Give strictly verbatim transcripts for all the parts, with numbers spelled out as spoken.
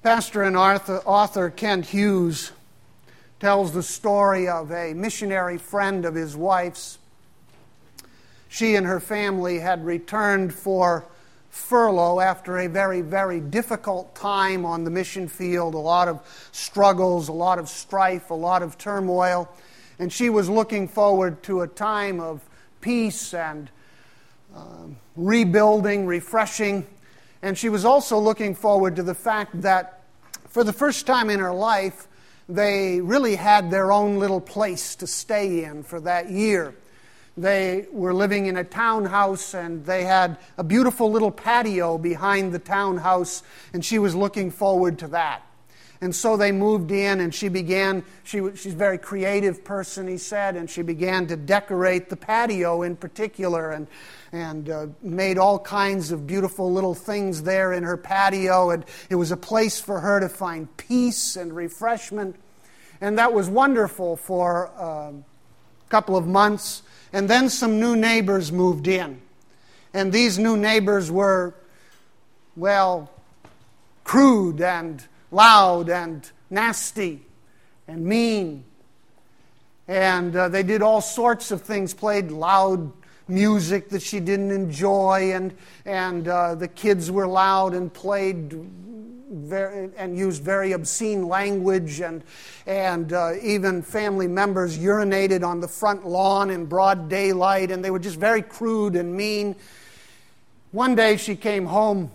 Pastor and author, author Kent Hughes tells the story of a missionary friend of his wife's. She and her family had returned for furlough after a very, very difficult time on the mission field, a lot of struggles, a lot of strife, a lot of turmoil. And she was looking forward to a time of peace and uh, rebuilding, refreshing. And she was also looking forward to the fact that for the first time in her life, they really had their own little place to stay in for that year. They were living in a townhouse, and they had a beautiful little patio behind the townhouse, and she was looking forward to that. And so they moved in, and she began, she, she's a very creative person, he said, and she began to decorate the patio in particular, and, and uh, made all kinds of beautiful little things there in her patio, and it was a place for her to find peace and refreshment. And that was wonderful for uh, a couple of months. And then some new neighbors moved in. And these new neighbors were, well, crude and loud and nasty and mean. And uh, they did all sorts of things, played loud music that she didn't enjoy, and, and uh, the kids were loud and played very, and used very obscene language, and, and uh, even family members urinated on the front lawn in broad daylight, and they were just very crude and mean. One day she came home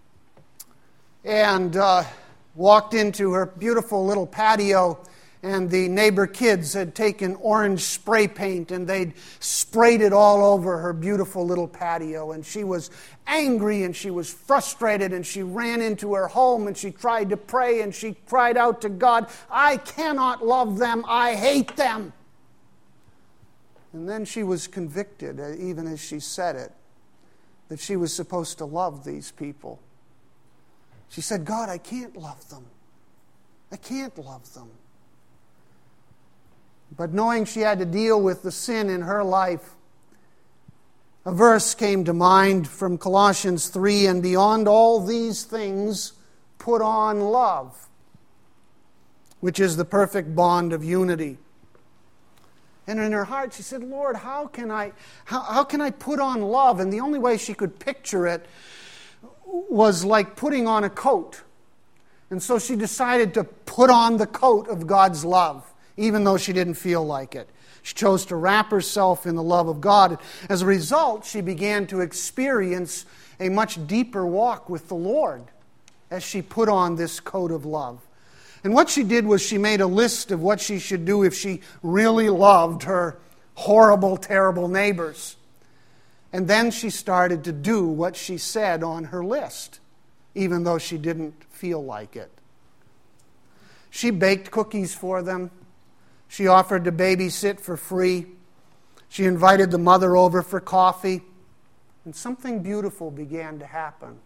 and uh, walked into her beautiful little patio, and the neighbor kids had taken orange spray paint and they'd sprayed it all over her beautiful little patio. And she was angry and she was frustrated, and she ran into her home and she tried to pray, and she cried out to God, "I cannot love them, I hate them." And then she was convicted, even as she said it, that she was supposed to love these people. She said, "God, I can't love them. I can't love them." But knowing she had to deal with the sin in her life, a verse came to mind from Colossians three, "And beyond all these things, put on love, which is the perfect bond of unity." And in her heart she said, "Lord, how can I, how, how can I put on love?" And the only way she could picture it was like putting on a coat. And so she decided to put on the coat of God's love, even though she didn't feel like it. She chose to wrap herself in the love of God. As a result, she began to experience a much deeper walk with the Lord as she put on this coat of love. And what she did was she made a list of what she should do if she really loved her horrible, terrible neighbors. And then she started to do what she said on her list, even though she didn't feel like it. She baked cookies for them. She offered to babysit for free. She invited the mother over for coffee. And something beautiful began to happen.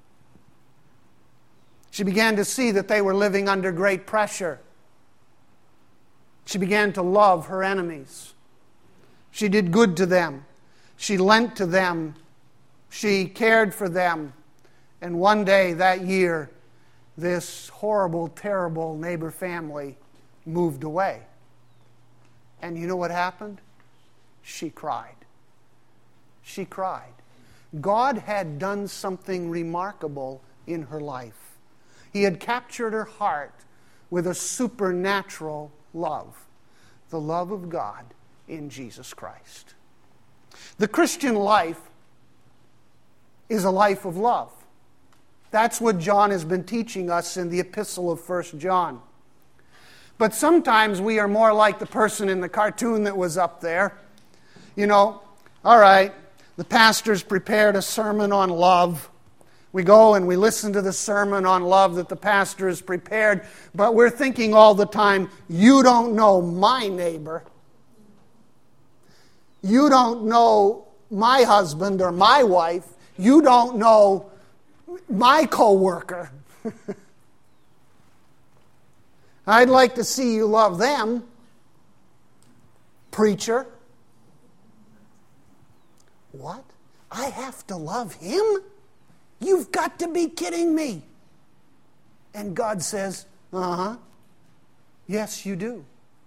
She began to see that they were living under great pressure. She began to love her enemies. She did good to them. She lent to them. She cared for them. And one day that year, this horrible, terrible neighbor family moved away. And you know what happened? She cried. She cried. God had done something remarkable in her life. He had captured her heart with a supernatural love, the love of God in Jesus Christ. The Christian life is a life of love. That's what John has been teaching us in the epistle of First John. But sometimes we are more like the person in the cartoon that was up there. You know, all right, the pastor's prepared a sermon on love. We go and we listen to the sermon on love that the pastor has prepared, but we're thinking all the time, you don't know my neighbor. You don't know my husband or my wife. You don't know my coworker. I'd like to see you love them, preacher. What? I have to love him? You've got to be kidding me. And God says, uh-huh, yes, you do.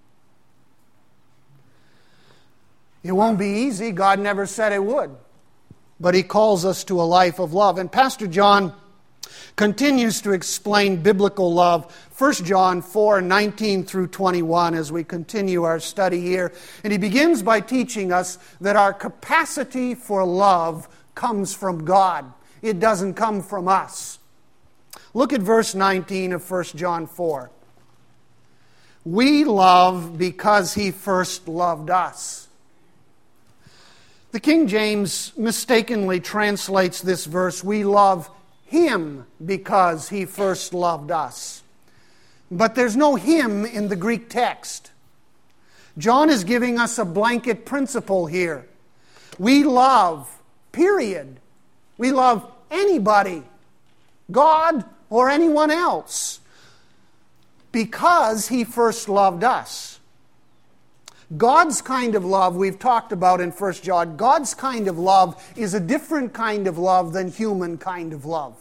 It won't be easy. God never said it would. But He calls us to a life of love. And Pastor John continues to explain biblical love. First John four, nineteen through twenty-one as we continue our study here. And he begins by teaching us that our capacity for love comes from God. It doesn't come from us. Look at verse nineteen of First John four. We love because He first loved us. The King James mistakenly translates this verse, we love Him because He first loved us. But there's no Him in the Greek text. John is giving us a blanket principle here. We love, period. We love anybody, God or anyone else, because He first loved us. God's kind of love we've talked about in First John. God's kind of love is a different kind of love than human kind of love.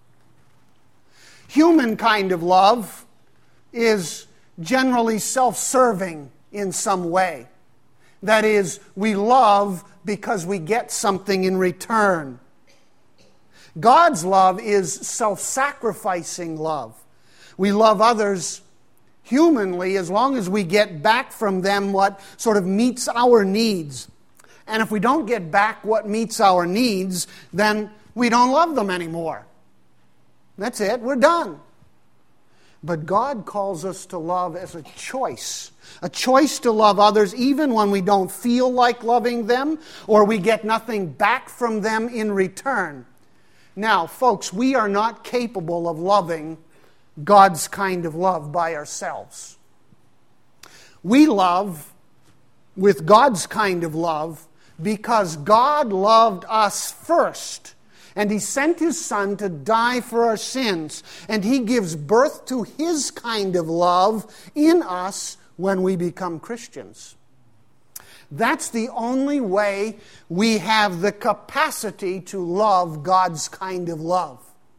Human kind of love is generally self-serving in some way. That is, we love because we get something in return. God's love is self-sacrificing love. We love others humanly as long as we get back from them what sort of meets our needs. And if we don't get back what meets our needs, then we don't love them anymore. That's it, we're done. But God calls us to love as a choice. A choice to love others even when we don't feel like loving them or we get nothing back from them in return. Now, folks, we are not capable of loving God's kind of love by ourselves. We love with God's kind of love because God loved us first. And He sent His Son to die for our sins. And He gives birth to His kind of love in us when we become Christians. That's the only way we have the capacity to love God's kind of love.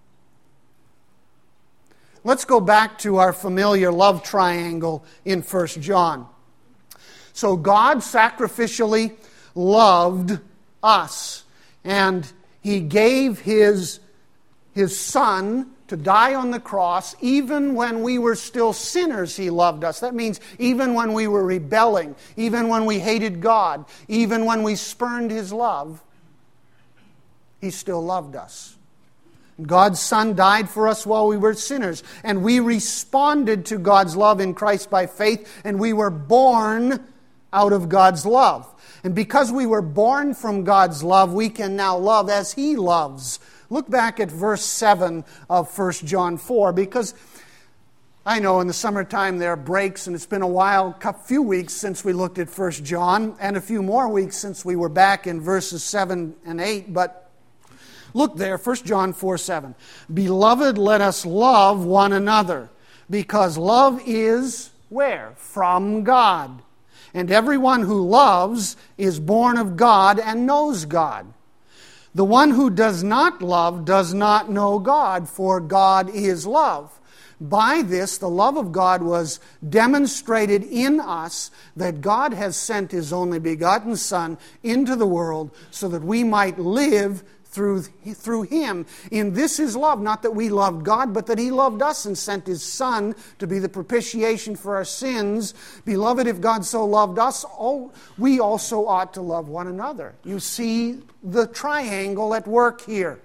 Let's go back to our familiar love triangle in First John. So God sacrificially loved us, and He gave His, His Son to die on the cross. Even when we were still sinners, He loved us. That means even when we were rebelling, even when we hated God, even when we spurned His love, He still loved us. God's Son died for us while we were sinners, and we responded to God's love in Christ by faith, and we were born out of God's love. And because we were born from God's love, we can now love as He loves. Look back at verse seven of First John four, because I know in the summertime there are breaks, and it's been a while, a few weeks since we looked at First John, and a few more weeks since we were back in verses seven and eight, but look there, First John four seven. Beloved, let us love one another, because love is where? From God. And everyone who loves is born of God and knows God. The one who does not love does not know God, for God is love. By this, the love of God was demonstrated in us, that God has sent His only begotten Son into the world so that we might live Through, through Him. In this is love, not that we loved God, but that He loved us and sent His Son to be the propitiation for our sins. Beloved, if God so loved us, all, we also ought to love one another. You see the triangle at work here.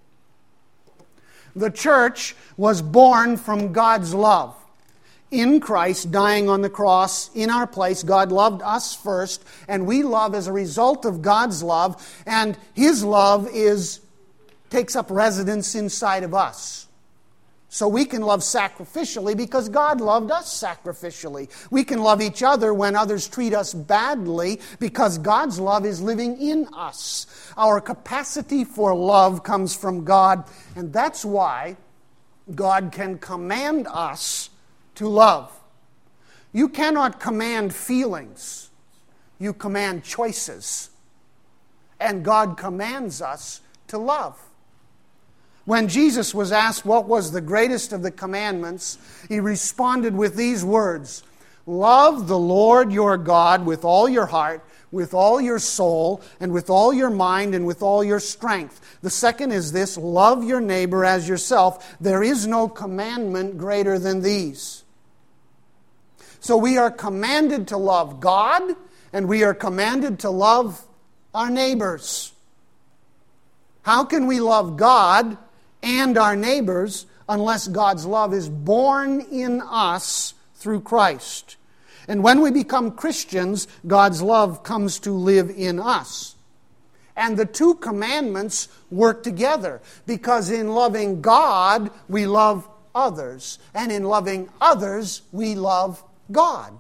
The church was born from God's love. In Christ, dying on the cross in our place, God loved us first, and we love as a result of God's love, and His love is takes up residence inside of us. So we can love sacrificially because God loved us sacrificially. We can love each other when others treat us badly because God's love is living in us. Our capacity for love comes from God, and that's why God can command us to love. You cannot command feelings. You command choices. And God commands us to love. When Jesus was asked what was the greatest of the commandments, he responded with these words, "Love the Lord your God with all your heart, with all your soul, and with all your mind, and with all your strength. The second is this, love your neighbor as yourself. There is no commandment greater than these." So we are commanded to love God, and we are commanded to love our neighbors. How can we love God and our neighbors unless God's love is born in us through Christ? And when we become Christians, God's love comes to live in us. And the two commandments work together, because in loving God, we love others. And in loving others, we love God.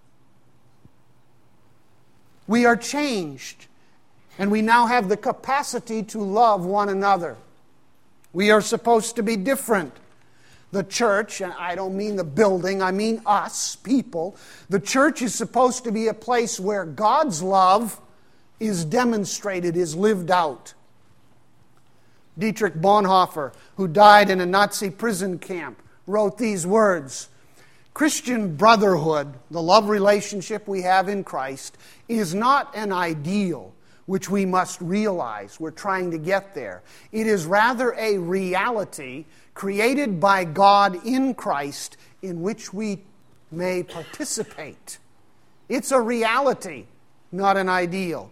We are changed, and we now have the capacity to love one another. We are supposed to be different. The church, and I don't mean the building, I mean us, people. The church is supposed to be a place where God's love is demonstrated, is lived out. Dietrich Bonhoeffer, who died in a Nazi prison camp, wrote these words, "Christian brotherhood, the love relationship we have in Christ, is not an ideal which we must realize. We're trying to get there. It is rather a reality created by God in Christ in which we may participate." It's a reality, not an ideal.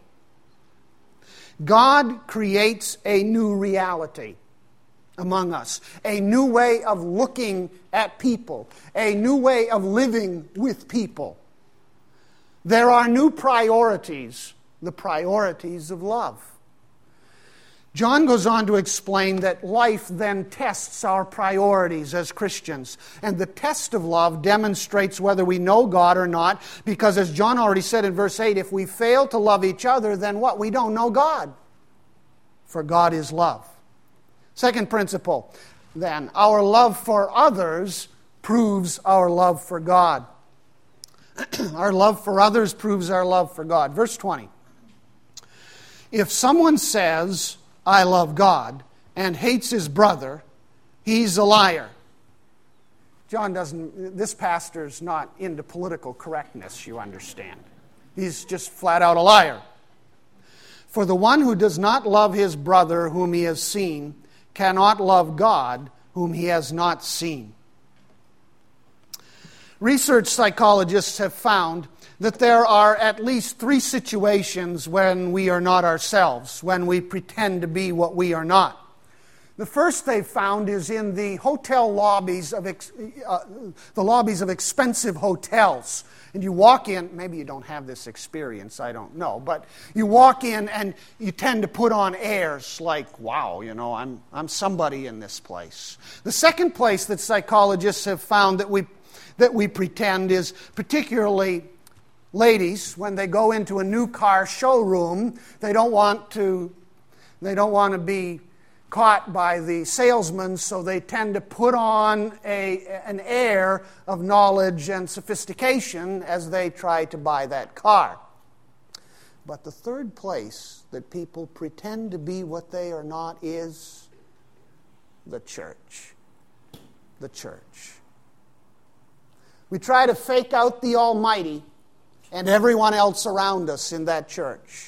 God creates a new reality among us, a new way of looking at people, a new way of living with people. There are new priorities, the priorities of love. John goes on to explain that life then tests our priorities as Christians. And the test of love demonstrates whether we know God or not, because as John already said in verse eight, if we fail to love each other, then what? We don't know God. For God is love. Second principle, then, our love for others proves our love for God. Our love for others proves our love for God. Verse twenty. If someone says, "I love God," and hates his brother, he's a liar. John doesn't, this pastor's not into political correctness, you understand. He's just flat out a liar. For the one who does not love his brother whom he has seen cannot love God whom he has not seen. Research psychologists have found that there are at least three situations when we are not ourselves, when we pretend to be what we are not. The first they've found is in the hotel lobbies of ex, uh, the lobbies of expensive hotels. And you walk in, maybe you don't have this experience, I don't know, but you walk in and you tend to put on airs like, wow, you know, I'm I'm somebody in this place. The second place that psychologists have found that we that we pretend is particularly ladies, when they go into a new car showroom, they don't want to they don't want to be caught by the salesman, so they tend to put on a, an air of knowledge and sophistication as they try to buy that car. But the third place that people pretend to be what they are not is the church. The church. We try to fake out the Almighty and everyone else around us in that church.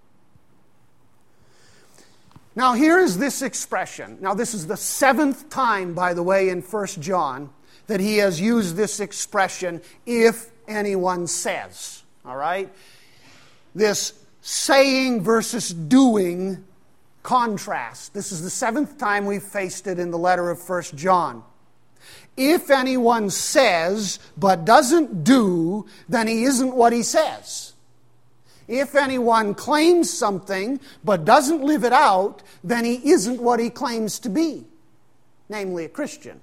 Now here is this expression. Now this is the seventh time, by the way, in First John that he has used this expression, if anyone says. All right? This saying versus doing contrast. This is the seventh time we've faced it in the letter of First John. If anyone says but doesn't do, then he isn't what he says. If anyone claims something but doesn't live it out, then he isn't what he claims to be, namely a Christian.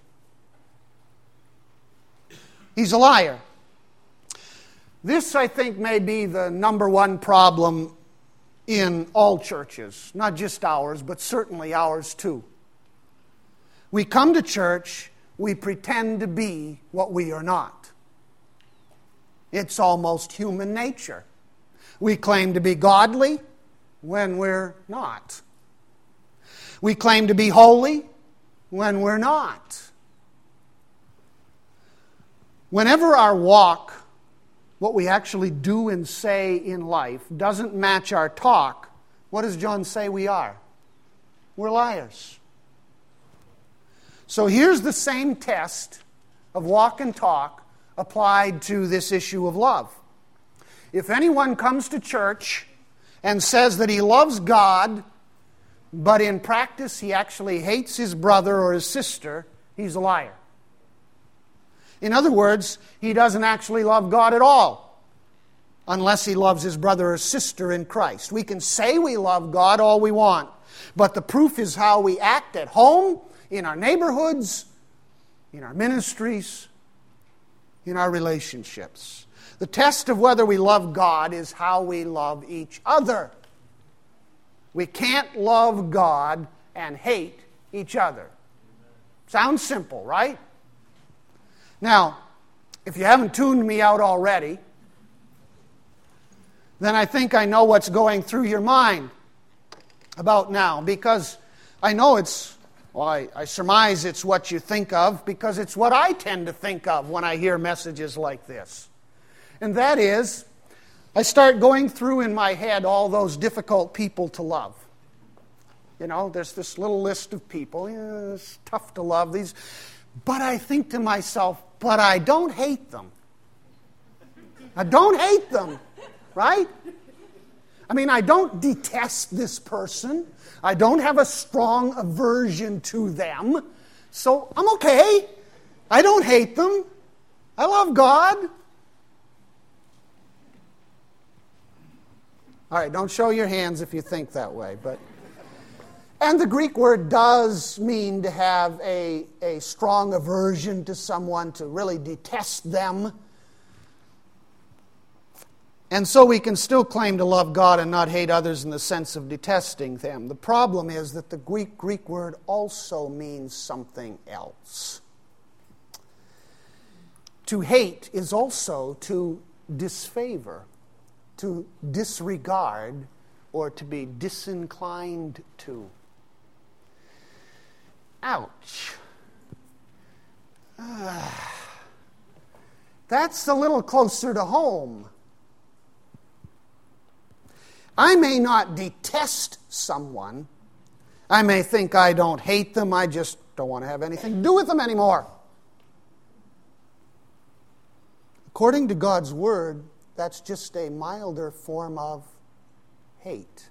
He's a liar. This, I think, may be the number one problem in all churches, not just ours, but certainly ours too. We come to church, we pretend to be what we are not. It's almost human nature. We claim to be godly when we're not. We claim to be holy when we're not. Whenever our walk, what we actually do and say in life, doesn't match our talk, what does John say we are? We're liars. So here's the same test of walk and talk applied to this issue of love. If anyone comes to church and says that he loves God, but in practice he actually hates his brother or his sister, he's a liar. In other words, he doesn't actually love God at all, unless he loves his brother or sister in Christ. We can say we love God all we want, but the proof is how we act at home, in our neighborhoods, in our ministries, in our relationships. The test of whether we love God is how we love each other. We can't love God and hate each other. Sounds simple, right? Now, if you haven't tuned me out already, then I think I know what's going through your mind about now, because I know it's, well, I, I surmise it's what you think of, because it's what I tend to think of when I hear messages like this. And that is, I start going through in my head all those difficult people to love. You know, there's this little list of people. Yeah, it's tough to love these. But I think to myself, but I don't hate them. I don't hate them, right? I mean, I don't detest this person. I don't have a strong aversion to them. So I'm okay. I don't hate them. I love God. All right, don't show your hands if you think that way. But and the Greek word does mean to have a, a strong aversion to someone, to really detest them. And so we can still claim to love God and not hate others in the sense of detesting them. The problem is that the Greek, Greek word also means something else. To hate is also to disfavor, to disregard, or to be disinclined to. Ouch. Uh, that's a little closer to home. I may not detest someone. I may think I don't hate them. I just don't want to have anything to do with them anymore. According to God's Word, that's just a milder form of hate.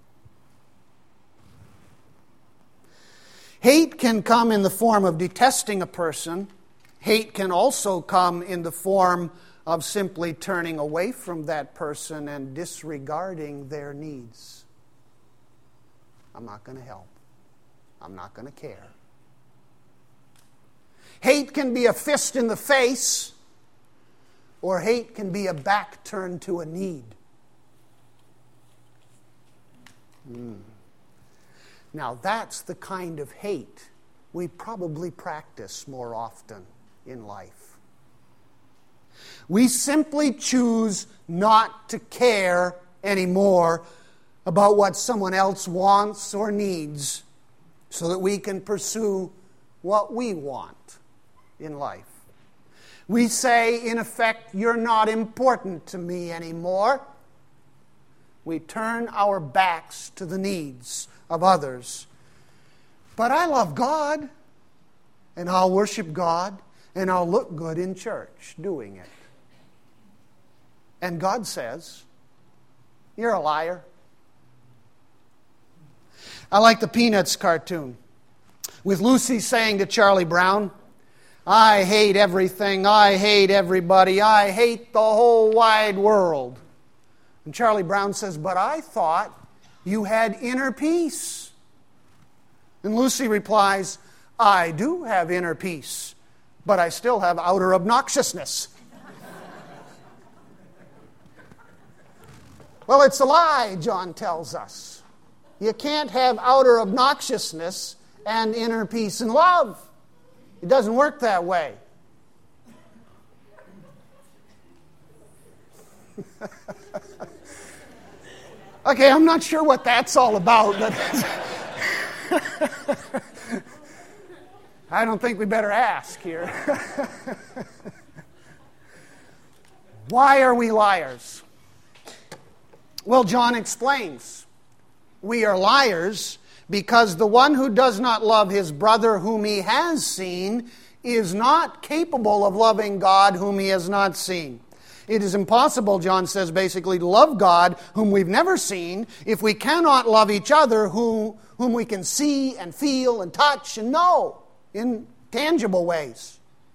Hate can come in the form of detesting a person. Hate can also come in the form of simply turning away from that person and disregarding their needs. I'm not going to help. I'm not going to care. Hate can be a fist in the face, or hate can be a back turned to a need. Mm. Now that's the kind of hate we probably practice more often in life. We simply choose not to care anymore about what someone else wants or needs so that we can pursue what we want in life. We say, in effect, you're not important to me anymore. We turn our backs to the needs of others. But I love God, and I'll worship God, and I'll look good in church doing it. And God says, you're a liar. I like the Peanuts cartoon with Lucy saying to Charlie Brown, I hate everything, I hate everybody, I hate the whole wide world. And Charlie Brown says, but I thought you had inner peace. And Lucy replies, I do have inner peace, but I still have outer obnoxiousness. Well, it's a lie, John tells us. You can't have outer obnoxiousness and inner peace and love. It doesn't work that way. Okay, I'm not sure what that's all about, but I don't think we better ask here. Why are we liars? Well, John explains. We are liars because the one who does not love his brother whom he has seen is not capable of loving God whom he has not seen. It is impossible, John says basically, to love God whom we've never seen if we cannot love each other whom, whom we can see and feel and touch and know in tangible ways.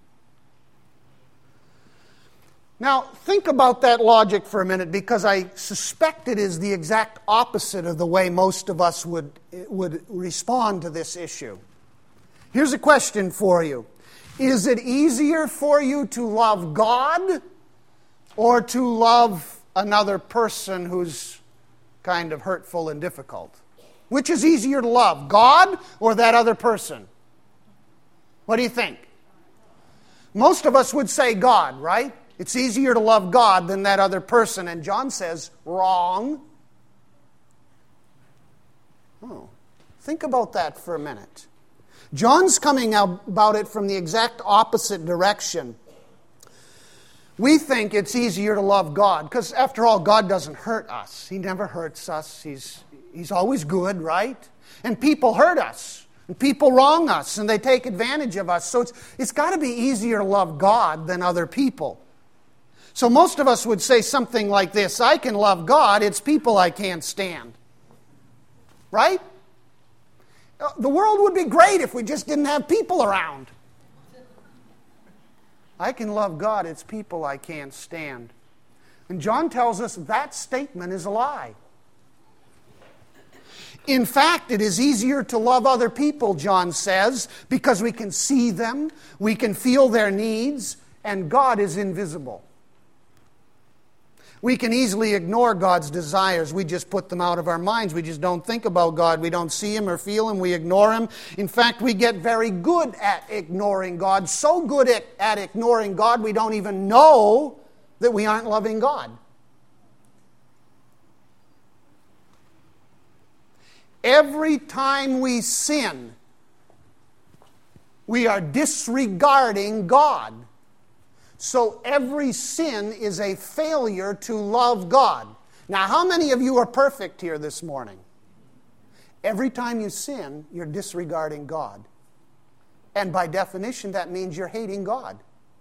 Now, think about that logic for a minute, because I suspect it is the exact opposite of the way most of us would, would respond to this issue. Here's a question for you. Is it easier for you to love God or to love another person who's kind of hurtful and difficult? Which is easier to love, God or that other person? What do you think? Most of us would say God, right? It's easier to love God than that other person. And John says, wrong. Oh, think about that for a minute. John's coming about it from the exact opposite direction. We think it's easier to love God because, after all, God doesn't hurt us. He never hurts us. He's, he's always good, right? And people hurt us. And people wrong us. And they take advantage of us. So it's, it's got to be easier to love God than other people. So most of us would say something like this: I can love God, it's people I can't stand. Right? The world would be great if we just didn't have people around. I can love God, it's people I can't stand. And John tells us that statement is a lie. In fact, it is easier to love other people, John says, because we can see them, we can feel their needs, and God is invisible. We can easily ignore God's desires. We just put them out of our minds. We just don't think about God. We don't see Him or feel Him. We ignore Him. In fact, we get very good at ignoring God. So good at, at ignoring God, we don't even know that we aren't loving God. Every time we sin, we are disregarding God. So every sin is a failure to love God. Now, how many of you are perfect here this morning? Every time you sin, you're disregarding God. And by definition, that means you're hating God.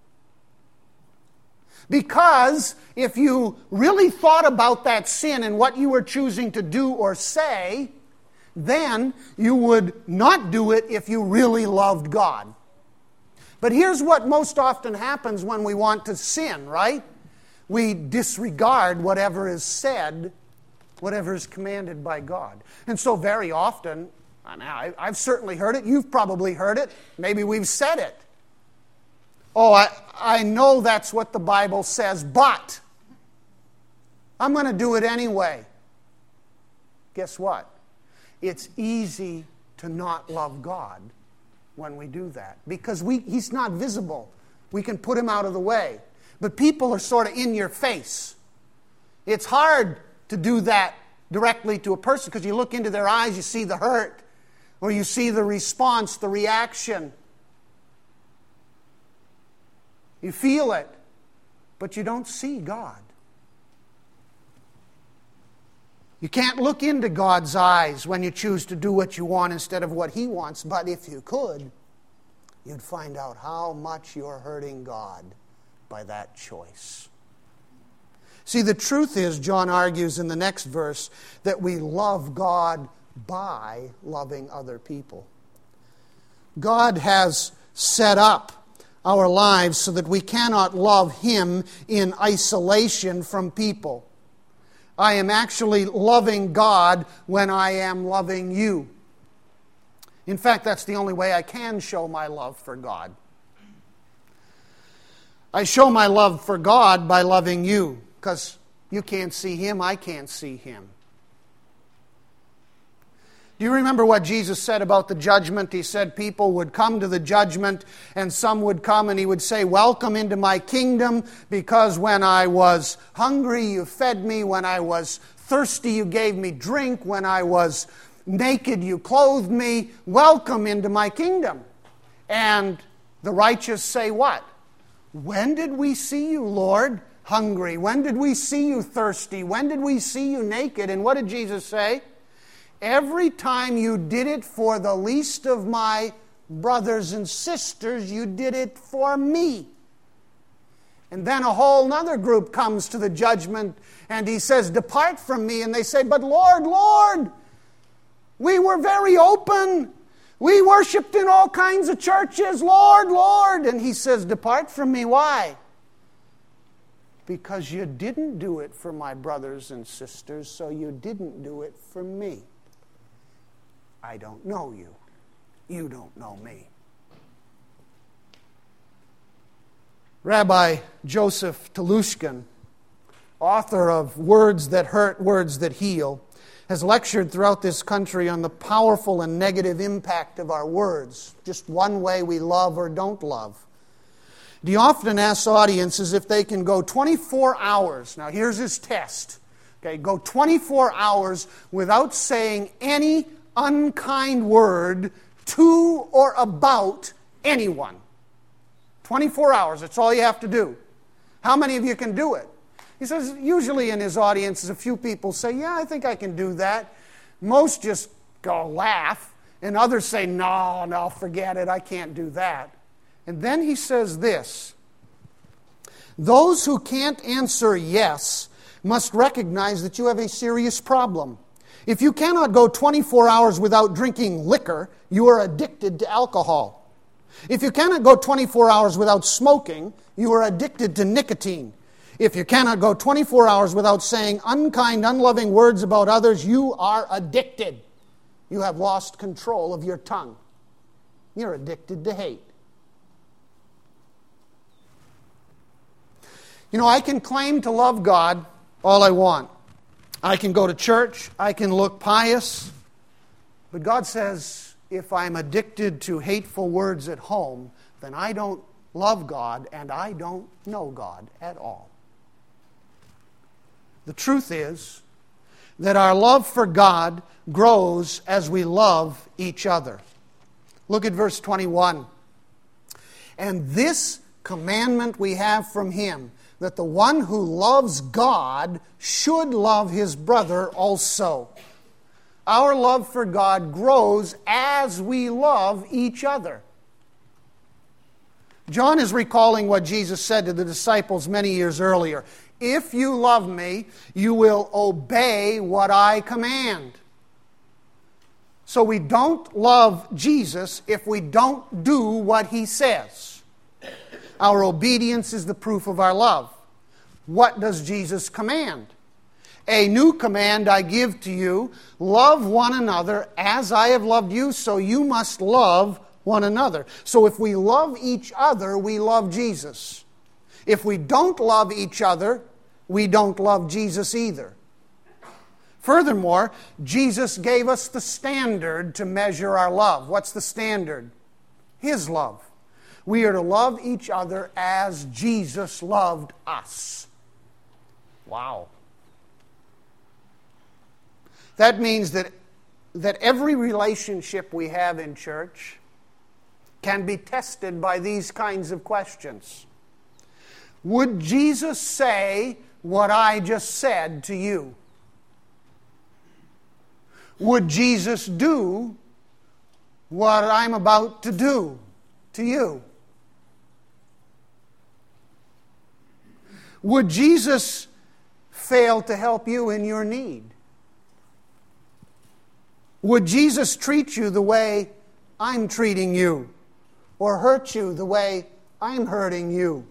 Because if you really thought about that sin and what you were choosing to do or say, then you would not do it if you really loved God. But here's what most often happens when we want to sin, right? We disregard whatever is said, whatever is commanded by God. And so very often, I mean, I've certainly heard it, you've probably heard it, maybe we've said it. Oh, I, I know that's what the Bible says, but I'm going to do it anyway. Guess what? It's easy to not love God when we do that, because we, He's not visible. We can put Him out of the way. But people are sort of in your face. It's hard to do that directly to a person because you look into their eyes, you see the hurt, or you see the response, the reaction. You feel it, but you don't see God. You can't look into God's eyes when you choose to do what you want instead of what He wants. But if you could, you'd find out how much you're hurting God by that choice. See, the truth is, John argues in the next verse, that we love God by loving other people. God has set up our lives so that we cannot love Him in isolation from people. I am actually loving God when I am loving you. In fact, that's the only way I can show my love for God. I show my love for God by loving you, because you can't see Him, I can't see Him. Do you remember what Jesus said about the judgment? He said people would come to the judgment, and some would come and He would say, "Welcome into my kingdom, because when I was hungry, you fed me. When I was thirsty, you gave me drink. When I was naked, you clothed me. Welcome into my kingdom." And the righteous say what? When did we see you, Lord, hungry? When did we see you thirsty? When did we see you naked? And what did Jesus say? Every time you did it for the least of my brothers and sisters, you did it for me. And then a whole other group comes to the judgment and he says, depart from me. And they say, but Lord, Lord, we were very open. We worshiped in all kinds of churches. Lord, Lord. And he says, depart from me. Why? Because you didn't do it for my brothers and sisters, so you didn't do it for me. I don't know you. You don't know me. Rabbi Joseph Telushkin, author of Words That Hurt, Words That Heal, has lectured throughout this country on the powerful and negative impact of our words, just one way we love or don't love. He often asks audiences if they can go twenty-four hours. Now here's his test. Okay, go twenty-four hours without saying any unkind word to or about anyone. twenty-four hours, that's all you have to do. How many of you can do it? He says, usually in his audiences, a few people say, yeah, I think I can do that. Most just go laugh, and others say, no, no, forget it, I can't do that. And then he says this, those who can't answer yes must recognize that you have a serious problem. If you cannot go twenty-four hours without drinking liquor, you are addicted to alcohol. If you cannot go twenty-four hours without smoking, you are addicted to nicotine. If you cannot go twenty-four hours without saying unkind, unloving words about others, you are addicted. You have lost control of your tongue. You're addicted to hate. You know, I can claim to love God all I want. I can go to church. I can look pious. But God says, if I'm addicted to hateful words at home, then I don't love God and I don't know God at all. The truth is that our love for God grows as we love each other. Look at verse twenty-one. And this commandment we have from Him, that the one who loves God should love his brother also. Our love for God grows as we love each other. John is recalling what Jesus said to the disciples many years earlier. If you love me, you will obey what I command. So we don't love Jesus if we don't do what He says. Our obedience is the proof of our love. What does Jesus command? A new command I give to you, love one another as I have loved you, so you must love one another. So if we love each other, we love Jesus. If we don't love each other, we don't love Jesus either. Furthermore, Jesus gave us the standard to measure our love. What's the standard? His love. We are to love each other as Jesus loved us. Wow. That means that, that every relationship we have in church can be tested by these kinds of questions. Would Jesus say what I just said to you? Would Jesus do what I'm about to do to you? Would Jesus fail to help you in your need? Would Jesus treat you the way I'm treating you, or hurt you the way I'm hurting you?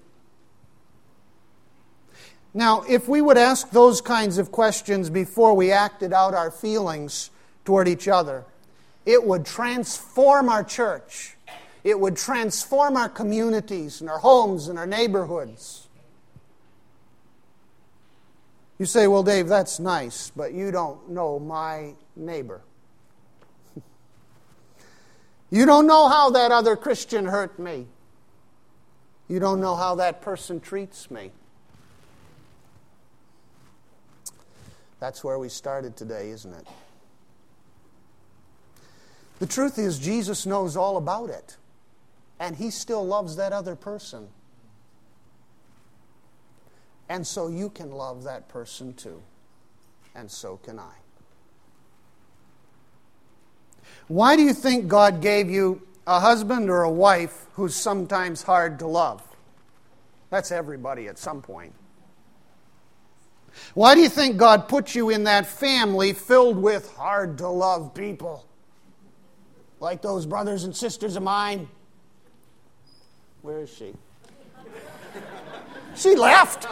Now, if we would ask those kinds of questions before we acted out our feelings toward each other, it would transform our church. It would transform our communities and our homes and our neighborhoods. You say, well, Dave, that's nice, but you don't know my neighbor. You don't know how that other Christian hurt me. You don't know how that person treats me. That's where we started today, isn't it? The truth is, Jesus knows all about it. And he still loves that other person. And so you can love that person too. And so can I. Why do you think God gave you a husband or a wife who's sometimes hard to love? That's everybody at some point. Why do you think God put you in that family filled with hard-to-love people? Like those brothers and sisters of mine. Where is she? She left.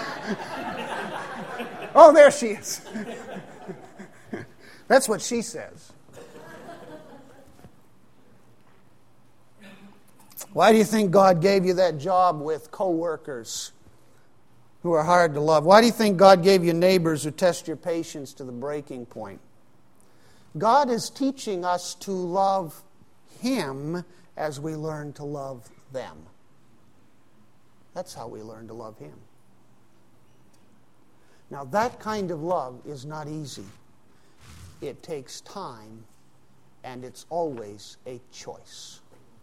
Oh, there she is. That's what she says. Why do you think God gave you that job with co-workers who are hard to love? Why do you think God gave you neighbors who test your patience to the breaking point? God is teaching us to love Him as we learn to love them. That's how we learn to love Him. Now, that kind of love is not easy. It takes time, and it's always a choice.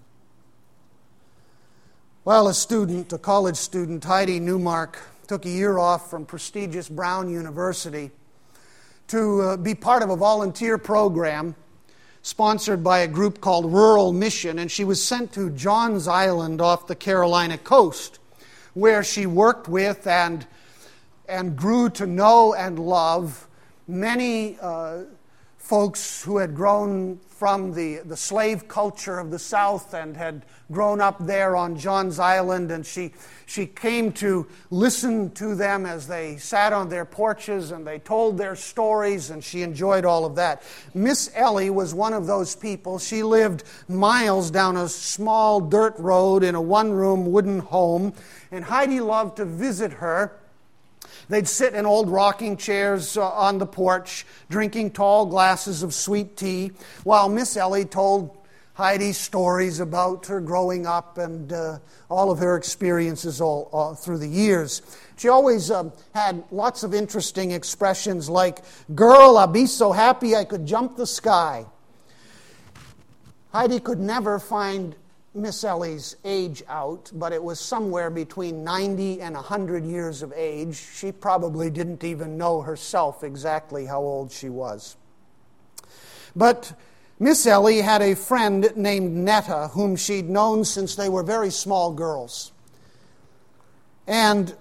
Well, a student, a college student, Heidi Newmark, took a year off from prestigious Brown University to uh, be part of a volunteer program sponsored by a group called Rural Mission, and she was sent to Johns Island off the Carolina coast, where she worked with and, and grew to know and love many uh, folks who had grown from the, the slave culture of the South and had grown up there on Johns Island, and she she came to listen to them as they sat on their porches and they told their stories, and she enjoyed all of that. Miss Ellie was one of those people. She lived miles down a small dirt road in a one-room wooden home, and Heidi loved to visit her. They'd sit in old rocking chairs uh, on the porch, drinking tall glasses of sweet tea, while Miss Ellie told Heidi stories about her growing up and uh, all of her experiences all, all through the years. She always um, had lots of interesting expressions like, "Girl, I'd be so happy I could jump the sky." Heidi could never find Miss Ellie's age out, but it was somewhere between ninety and one hundred years of age. She probably didn't even know herself exactly how old she was. But Miss Ellie had a friend named Netta, whom she'd known since they were very small girls. And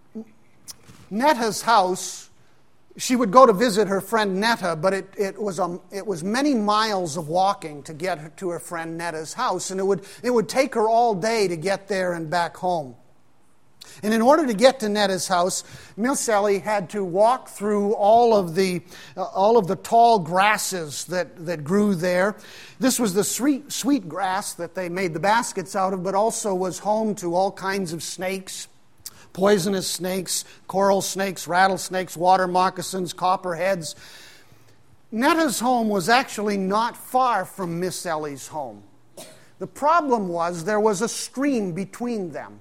Netta's house, she would go to visit her friend Netta, but it, it was um, it was many miles of walking to get her to her friend Netta's house, and it would it would take her all day to get there and back home. And in order to get to Netta's house, Miss Ellie had to walk through all of the uh, all of the tall grasses that, that grew there. This was the sweet sweet grass that they made the baskets out of, but also was home to all kinds of snakes. Poisonous snakes, coral snakes, rattlesnakes, water moccasins, copperheads. Netta's home was actually not far from Miss Ellie's home. The problem was there was a stream between them.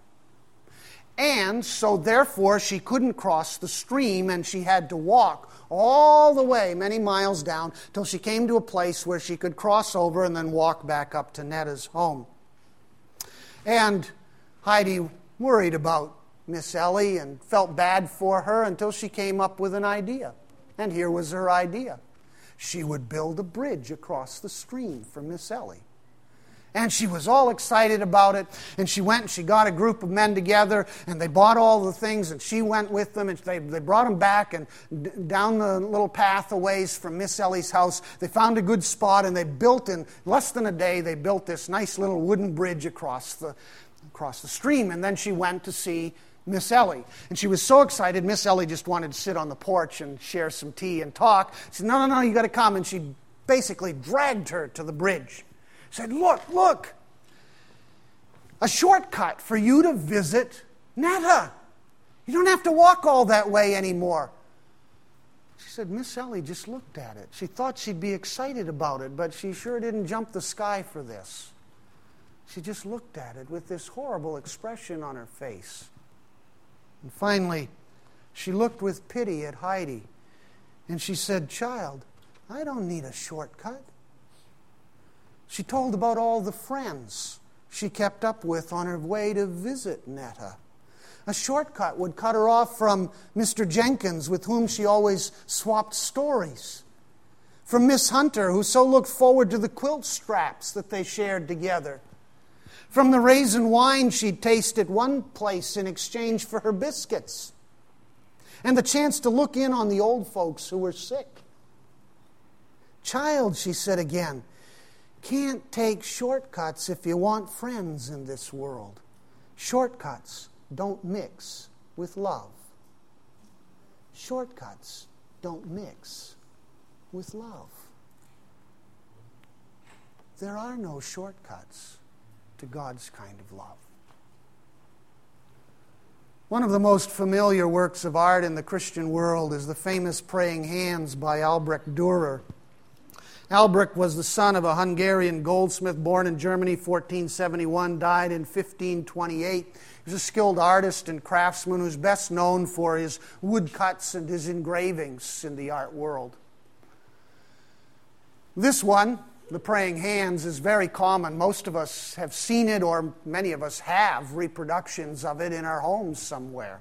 And so therefore she couldn't cross the stream, and she had to walk all the way, many miles down, till she came to a place where she could cross over and then walk back up to Netta's home. And Heidi worried about Miss Ellie and felt bad for her until she came up with an idea. And here was her idea. She would build a bridge across the stream for Miss Ellie. And she was all excited about it, and she went and she got a group of men together, and they bought all the things, and she went with them, and they, they brought them back, and d- down the little path a ways from Miss Ellie's house, they found a good spot, and they built, in less than a day, they built this nice little wooden bridge across the, across the stream. And then she went to see Miss Ellie. And she was so excited, Miss Ellie just wanted to sit on the porch and share some tea and talk. She said, no, no, no, you got to come. And she basically dragged her to the bridge. Said, look, look, a shortcut for you to visit Netta. You don't have to walk all that way anymore. She said, Miss Ellie just looked at it. She thought she'd be excited about it, but she sure didn't jump the sky for this. She just looked at it with this horrible expression on her face. And finally, she looked with pity at Heidi, and she said, child, I don't need a shortcut. She told about all the friends she kept up with on her way to visit Netta. A shortcut would cut her off from Mister Jenkins, with whom she always swapped stories. From Miss Hunter, who so looked forward to the quilt straps that they shared together. From the raisin wine she'd taste at one place in exchange for her biscuits. And the chance to look in on the old folks who were sick. "Child," she said again, "can't take shortcuts if you want friends in this world. Shortcuts don't mix with love. Shortcuts don't mix with love." There are no shortcuts to God's kind of love. One of the most familiar works of art in the Christian world is the famous Praying Hands by Albrecht Dürer. Albrecht was the son of a Hungarian goldsmith born in Germany fourteen seventy-one, died in fifteen twenty-eight. He was a skilled artist and craftsman who's best known for his woodcuts and his engravings in the art world. This one, the Praying Hands, is very common. Most of us have seen it, or many of us have reproductions of it in our homes somewhere.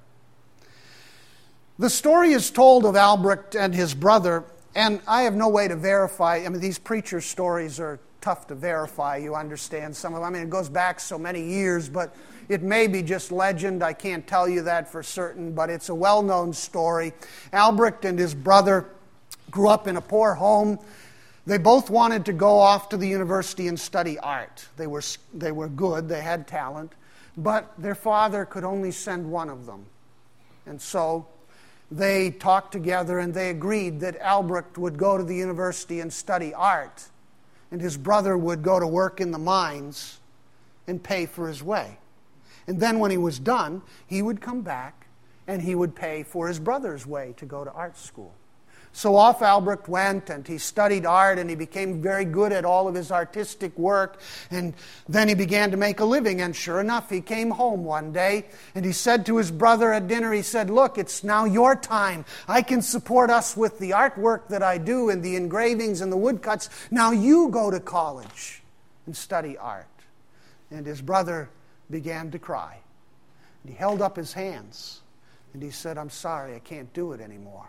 The story is told of Albrecht and his brother, and I have no way to verify. I mean, these preacher stories are tough to verify, you understand. Some of them, I mean, it goes back so many years, but it may be just legend. I can't tell you that for certain, but it's a well-known story. Albrecht and his brother grew up in a poor home. They both wanted to go off to the university and study art. They were, they were good, they had talent, but their father could only send one of them. And so they talked together and they agreed that Albrecht would go to the university and study art, and his brother would go to work in the mines and pay for his way. And then when he was done, he would come back and he would pay for his brother's way to go to art school. So off Albrecht went, and he studied art, and he became very good at all of his artistic work, and then he began to make a living. And sure enough, he came home one day, and he said to his brother at dinner, he said, "Look, it's now your time. I can support us with the artwork that I do and the engravings and the woodcuts. Now you go to college and study art." And his brother began to cry. And he held up his hands, and he said, "I'm sorry, I can't do it anymore.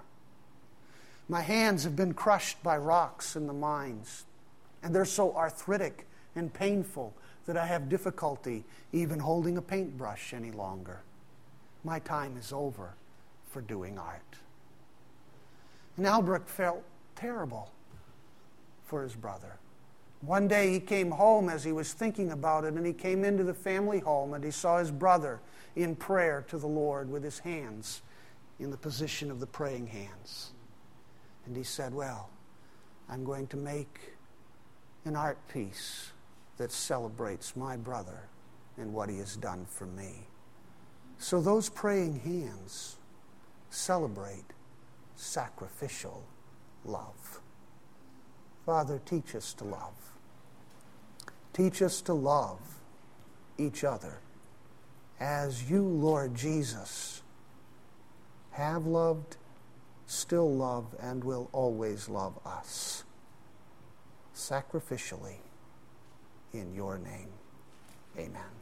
My hands have been crushed by rocks in the mines, and they're so arthritic and painful that I have difficulty even holding a paintbrush any longer. My time is over for doing art." And Albrecht felt terrible for his brother. One day he came home as he was thinking about it, and he came into the family home, and he saw his brother in prayer to the Lord with his hands in the position of the praying hands. And he said, "Well, I'm going to make an art piece that celebrates my brother and what he has done for me." So those praying hands celebrate sacrificial love. Father, teach us to love. Teach us to love each other as you, Lord Jesus, have loved, still love, and will always love us sacrificially. In your name, amen.